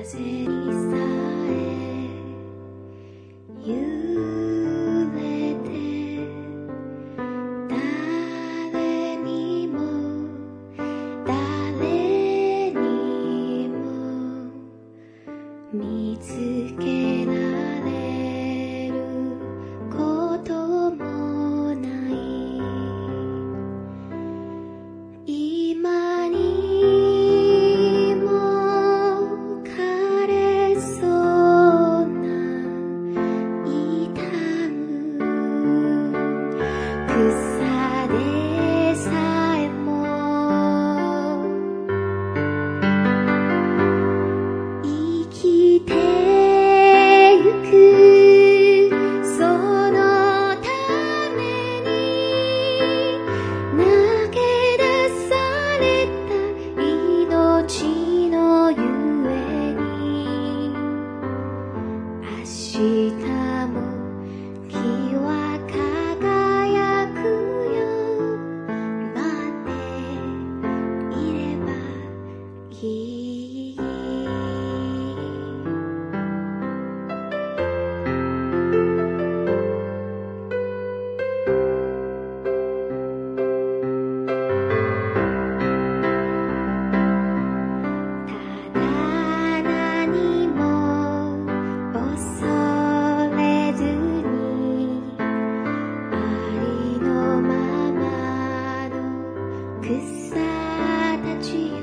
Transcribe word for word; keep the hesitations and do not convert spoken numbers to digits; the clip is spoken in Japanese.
風にさえ揺れて誰にも誰にも見つけられることもない今にも枯れそうな痛む草でさえも生きてゆくそのために投げ出された命のゆえに明日も日は輝くよ待っていればいいただ何も恐れずにありのままの草たち